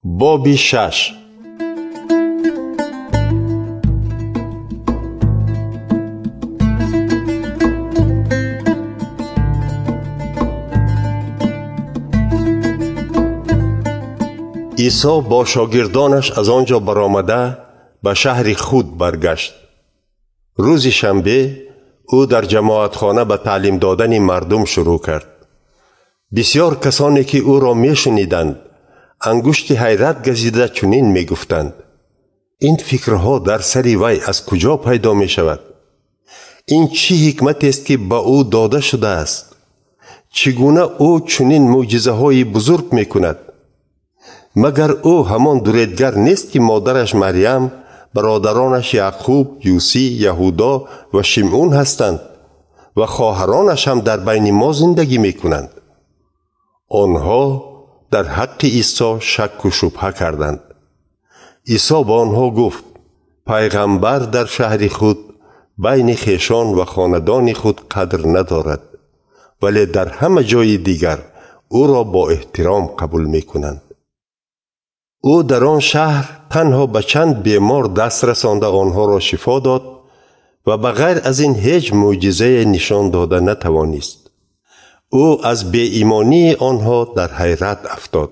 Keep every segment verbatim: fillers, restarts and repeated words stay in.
باب شش. عیسی با شاگردانش از آنجا برآمده به شهر خود برگشت. روز شنبه او در جماعتخانه به تعلیم دادن مردم شروع کرد. بسیار کسانی که او را می شنیدند انگشت حیرت گزیده چنین می گفتند: این فکرها در سر وی از کجا پیدا می شود؟ این چی حکمت است که به او داده شده است؟ چگونه او چنین معجزه های بزرگ می کند؟ مگر او همان دوریدگر نیست که مادرش مریم، برادرانش یعقوب، یوسی، یهودا و شمعون هستند و خواهرانش هم در بین ما زندگی می کنند؟ آنها در حق عیسی شک و شبهه کردند. عیسی با آنها گفت: پیغمبر در شهر خود بین خویشان و خاندان خود قدر ندارد، ولی در همه جای دیگر او را با احترام قبول می کنند. او در آن شهر تنها به چند بیمار دست رسانده آنها را شفا داد و بغیر از این هیچ معجزه نشان داده نتوانست. او از بی ایمانی آنها در حیرت افتاد.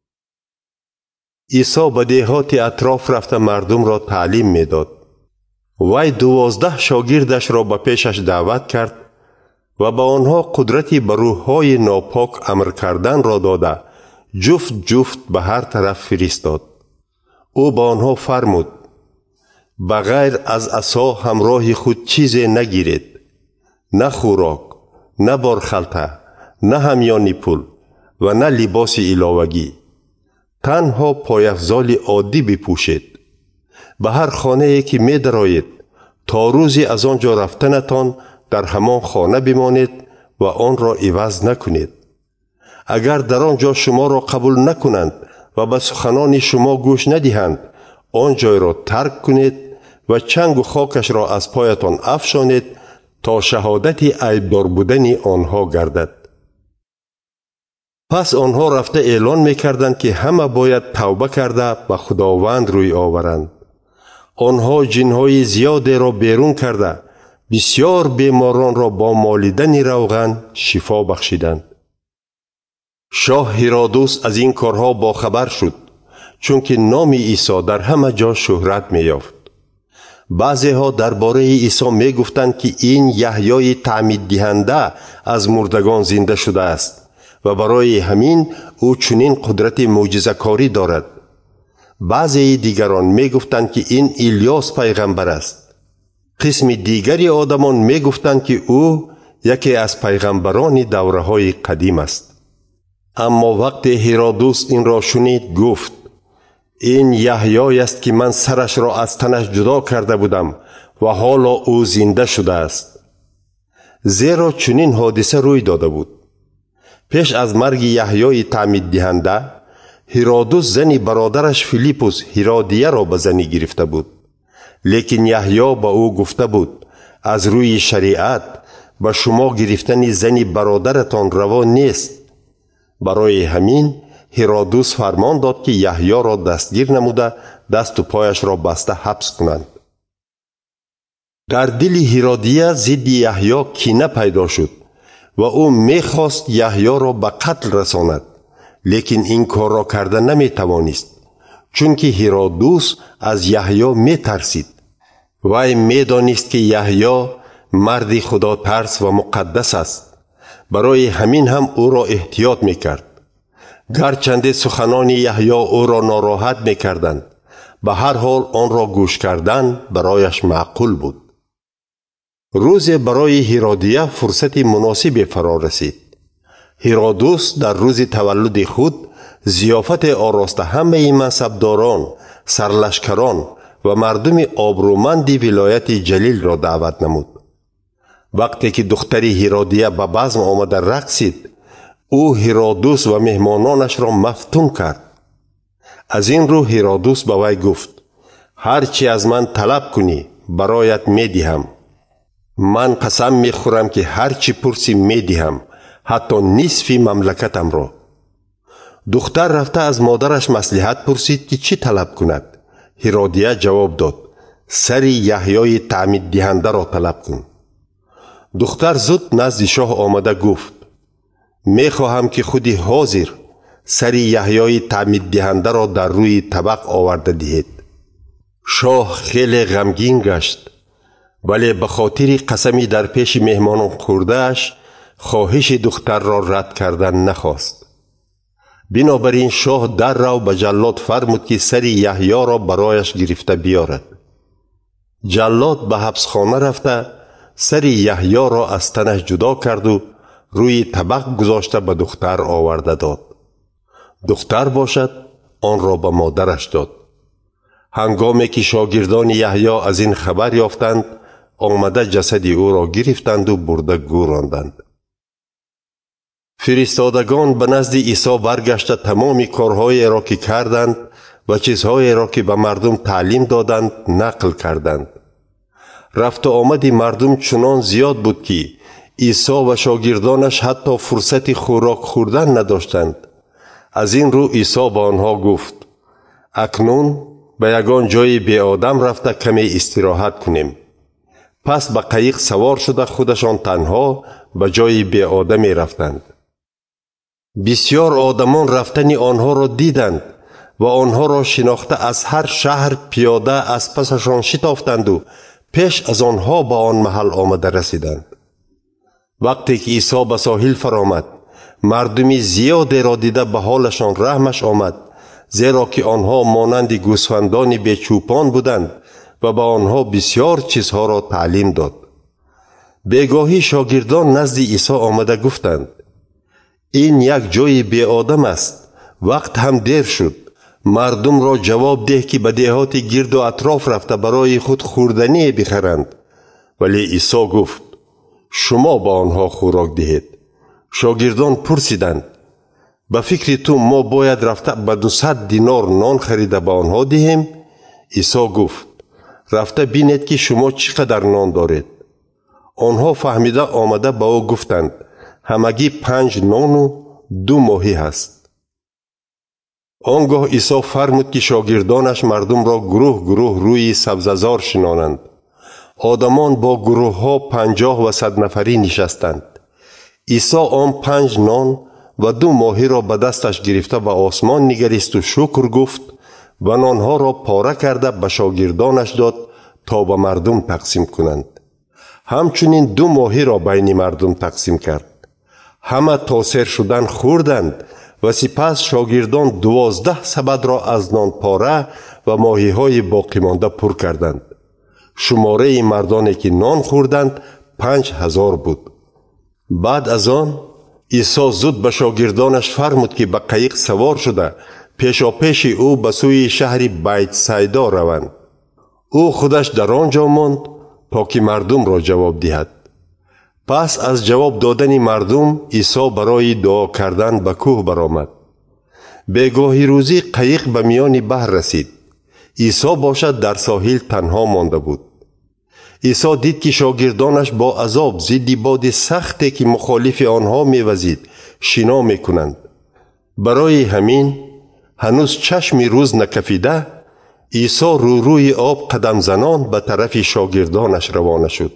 عیسی به دهات اطراف رفته مردم را تعلیم می داد. وی دوازده شاگردش را به پیشش دعوت کرد و به آنها قدرتی بر روح‌های ناپاک امر کردن را داده جفت جفت به هر طرف فرستاد. او به آنها فرمود: بغیر از عصا همراه خود چیزی نگیرید، نه خوراک، نه بارخلطه، نه همیان پول و نه لباس علاوگی. تنها پایافزال عادی بپوشید. به هر خانه‌ای که می درآیید تا روزی از آنجا رفتنتان در همان خانه بمانید و آن را عوض نکنید. اگر در آنجا شما را قبول نکنند و به سخنان شما گوش ندهند، آن جای را ترک کنید و چنگ و خاکش را از پایتان افشانید تا شهادت عیبدار بودن آنها گردد. پس آنها رفته اعلان می‌کردند که همه باید توبه کرده به خداوند روی آورند. آنها جن‌های زیادی را بیرون کرده بسیار بیماران را با مالیدن روغن شفا بخشیدند. شاه هرودوس از این کارها باخبر شد، چون که نام عیسی در همه جا شهرت می‌یافت. بعضی ها درباره عیسی می گفتند که این یحیای تعمید دهنده از مردگان زنده شده است و برای همین او چنین قدرت معجزه‌کاری دارد. بعضی دیگران می گفتند که این الیاس پیغمبر است. قسم دیگری آدمان می گفتند که او یکی از پیغمبران دوره‌های قدیم است. اما وقتی هرودوس این را شنید گفت: این یحیای است که من سرش را از تنش جدا کرده بودم و حالا او زنده شده است. زیرا چنین حادثه روی داده بود. پیش از مرگ یحیای تعمید دهنده، هرودوس زنی برادرش فیلیپوس هرودیه را به زنی گرفته بود. لیکن یحیی با او گفته بود: از روی شریعت به شما گرفتن زنی برادرتان روا نیست. برای همین هرودوس فرمان داد که یحیی را دستگیر نموده دست و پایش را بسته حبس کنند. در دل هرودیه ضد یحیی کینه پیدا شد و او می‌خواست یحیی را به قتل رساند، لیکن این کار را کرده نمی‌توانست، چون که هرودوس از یحیی می‌ترسید. وی می‌دانست که یحیی مرد خدا ترس و مقدس است. برای همین هم او را احتیاط می‌کرد. گرچند سخنان یحیی او را ناراحت می‌کردند، به هر حال آن را گوش کردن برایش معقول بود. روزی برای هرودیه فرصت مناسبی فرا رسید. هرودوس در روز تولد خود ضیافت آراسته همه منصبداران، سرلشکران و مردم آبرومند ولایت جلیل را دعوت نمود. وقتی که دختر هرودیه به بزم آمده رقصید، او هرودوس و مهمانانش را مفتون کرد. از این رو هرودوس به وی گفت: هرچی از من طلب کنی برایت می دهم. من قسم می خورم که هرچی پرسی می دهم، حتی نصف مملکتم را. دختر رفته از مادرش مصلحت پرسید که چی طلب کند. هرودیه جواب داد: سر یحیای تعمید دهنده را طلب کن. دختر زود نزد شاه آمده گفت: می خواهم که خودی حاضر سر یحیای تعمید دهنده را در روی طبق آورده دهید. شاه خیلی غمگین گشت، ولی به خاطر قسمی در پیش مهمانان خورده‌اش خواهش دختر را رد کردن نخواست. بنابراین شاه در را به جلاد فرمود که سر یحیی را برایش گرفته بیارد. جلاد به حبسخانه رفته سر یحیی را از تنش جدا کرد و روی طبق گذاشته به دختر آورده داد. دختر باشد آن را به مادرش داد. هنگامی که شاگردان یحیی از این خبر یافتند، آمده جسد او را گرفتند و برده گوراندند. فرستادگان به نزد عیسی برگشته تمام کارهایی را که کردند و چیزهایی را که به مردم تعلیم دادند نقل کردند. رفت و آمد مردم چنان زیاد بود که عیسی و شاگردانش حتی فرصت خوراک خوردن نداشتند. از این رو عیسی با آنها گفت: اکنون به یگان جای بی آدم رفته کمی استراحت کنیم. پس به قایق سوار شده خودشان تنها به جای بی آدمی رفتند. بسیار آدمان رفتن آنها را دیدند و آنها را شناخته از هر شهر پیاده از پسشان شتافتند و پیش از آنها به آن محل آمده رسیدند. وقتی که عیسی به ساحل فرآمد، مردمی زیادی را دیده به حالشان رحمش آمد، زیرا که آنها مانند گوسفندان بیچوپان بودند و به آنها بسیار چیزها را تعلیم داد. بیگاهی شاگردان نزد عیسی آمده گفتند: این یک جای بی آدم است، وقت هم دیر شد. مردم را جواب ده که به دهات گرد و اطراف رفته برای خود خوردنی بخرند. ولی عیسی گفت: شما با آنها خوراک دهید. شاگردان پرسیدند: به فکر تو ما باید رفته به دوصد دینار نان خریده به آنها دهیم؟ عیسی گفت: رفته بینید که شما چقدر نان دارید. آنها فهمیده آمده با او گفتند: همگی پنج نان و دو ماهی هست. آنگاه عیسی فرمود که شاگردانش مردم را گروه گروه روی سبززار شنانند. آدمان با گروه ها پنجاه و صد نفری نشستند. عیسی آن پنج نان و دو ماهی را به دستش گرفته و آسمان نگریست و شکر گفت و نانها را پاره کرده به شاگردانش داد تا به مردم تقسیم کنند. همچنین دو ماهی را بین مردم تقسیم کرد. همه تاثیر شدن خوردند و سپس شاگردان دوازده سبد را از نان پاره و ماهی های باقی مانده پر کردند. شماره مردانی که نان خوردند پنج هزار بود. بعد از آن عیسی زود به شاگردانش فرمود که به قایق سوار شده پیشا پیش او به سوی شهر بیت سیدا روند. او خودش در آنجا ماند تا که مردم را جواب دهد. پس از جواب دادن مردم عیسی برای دعا کردن به کوه برآمد. بیگاهی روزی قایق به میان بحر رسید. عیسی باشد در ساحل تنها مانده بود. عیسی دید که شاگردانش با عذاب ضد باد سختی که مخالف آنها می‌وزید شنا می‌کنند. برای همین هنوز چشم روز نکفیده عیسی رو روی آب قدم زنان به طرف شاگردانش روانه شد.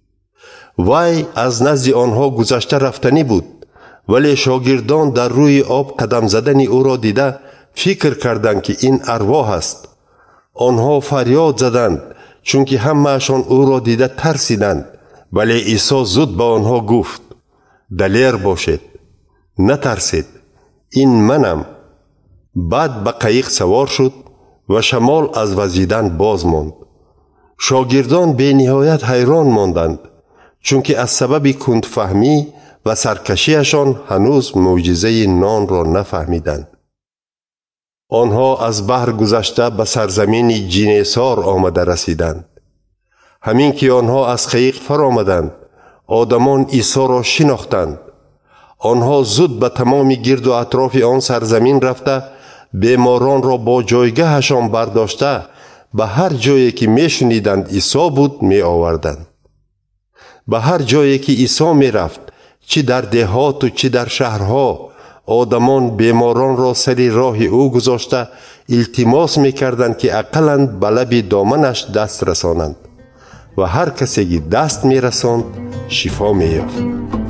وی از نزد آنها گذشته رفتنی بود، ولی شاگردان در روی آب قدم زدن او را دیده فکر کردند که این ارواح است. آنها فریاد زدند چون که همه‌شان او را دیده ترسیدند. ولی عیسی زود به آنها گفت: دلیر باشید، نترسید، این منم. بعد به قایق سوار شد و شمال از وزیدن باز ماند. شاگردان به نهایت حیران ماندند، چون که از سبب کندفهمی و سرکشیشان هنوز معجزه نان را نفهمیدند. آنها از بحر گذشته به سرزمین جنیسار آمده رسیدند. همین که آنها از قایق فرآمدند، آدمان عیسی را شناختند. آنها زود به تمام گرد و اطراف آن سرزمین رفته بیماران را با جایگاهشان برداشته به هر جایی که می شنیدند عیسی بود می آوردند. به هر جایی که عیسی می رفت، چه در دهات و چه در شهرها، آدمان بیماران را سر راه او گذاشته التماس می‌کردند که اقلاً به لب دامنش دست رسانند و هر کسی که دست می‌رساند شفا می‌یافت.